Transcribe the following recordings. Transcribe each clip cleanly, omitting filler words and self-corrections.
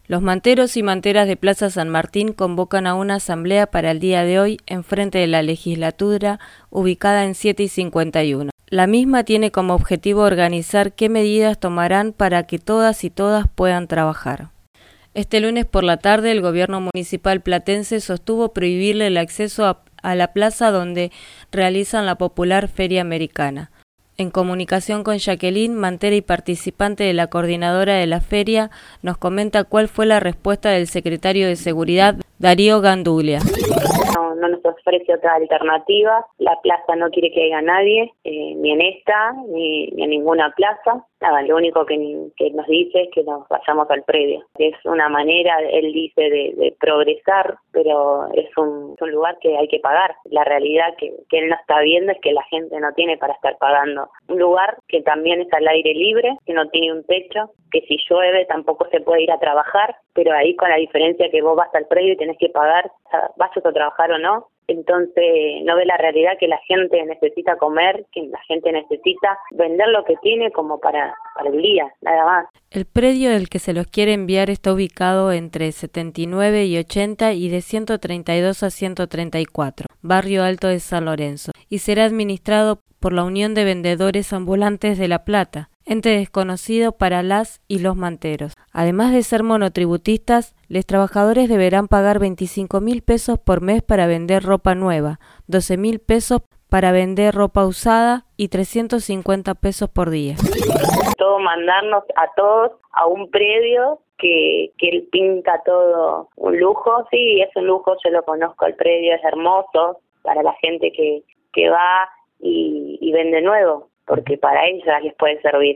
Los manteros y manteras de Plaza San Martín convocan a una asamblea para el día de hoy enfrente de la legislatura ubicada en 7 y 51. La misma tiene como objetivo organizar qué medidas tomarán para que todas y todas puedan trabajar. Este lunes por la tarde el gobierno municipal platense sostuvo prohibirle el acceso a la plaza donde realizan la popular Feria Americana. En comunicación con Jacqueline, mantera y participante de la coordinadora de la feria, nos comenta cuál fue la respuesta del secretario de Seguridad, Darío Gandulia. No nos ofrece otra alternativa. La plaza no quiere que haya nadie, ni en esta, ni en ninguna plaza. Nada, lo único que nos dice es que nos vayamos al predio. Es una manera, él dice, de progresar, pero es un lugar que hay que pagar. La realidad que él no está viendo es que la gente no tiene para estar pagando. Un lugar que también es al aire libre, que no tiene un techo, que si llueve tampoco se puede ir a trabajar, pero ahí con la diferencia que vos vas al predio y tenés que pagar, vayas a trabajar o no. Entonces no ve la realidad que la gente necesita comer, que la gente necesita vender lo que tiene como para el día, nada más. El predio del que se los quiere enviar está ubicado entre 79 y 80 y de 132 a 134, barrio Alto de San Lorenzo, y será administrado por la Unión de Vendedores Ambulantes de La Plata, ente desconocido para las y los manteros. Además de ser monotributistas, los trabajadores deberán pagar 25.000 pesos por mes para vender ropa nueva, 12.000 pesos para vender ropa usada y 350 pesos por día. Todo mandarnos a todos a un predio que él pinta todo un lujo. Sí, es un lujo, yo lo conozco, el predio es hermoso para la gente que va y vende nuevo, porque para ellas les puede servir.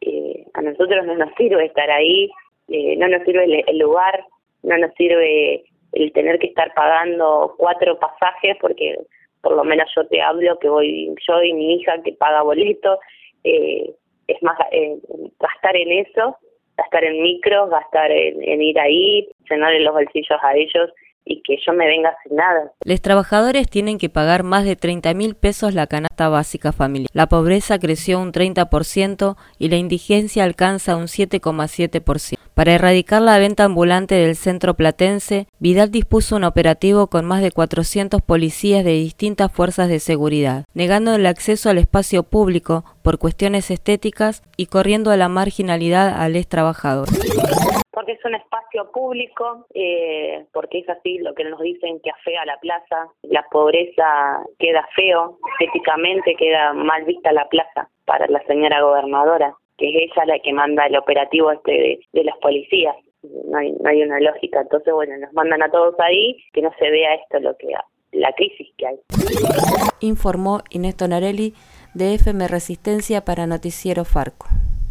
A nosotros no nos sirve estar ahí, no nos sirve el lugar, no nos sirve el tener que estar pagando 4 pasajes, porque por lo menos yo te hablo que voy yo y mi hija que paga boleto, es más gastar en eso, gastar en micros, gastar en ir ahí, llenarle los bolsillos a ellos y que yo me venga sin nada. Los trabajadores tienen que pagar más de 30.000 pesos la canasta básica familiar. La pobreza creció un 30% y la indigencia alcanza un 7,7%. Para erradicar la venta ambulante del centro platense, Vidal dispuso un operativo con más de 400 policías de distintas fuerzas de seguridad, negando el acceso al espacio público por cuestiones estéticas y corriendo a la marginalidad a los trabajadores. Porque es un espacio público, porque es así lo que nos dicen que afea la plaza, la pobreza queda feo, estéticamente queda mal vista la plaza para la señora gobernadora, que es ella la que manda el operativo de los policías. No hay una lógica, entonces bueno, nos mandan a todos ahí, que no se vea esto, la crisis que hay. Informó Inés Tonarelli de FM Resistencia para Noticiero Farco.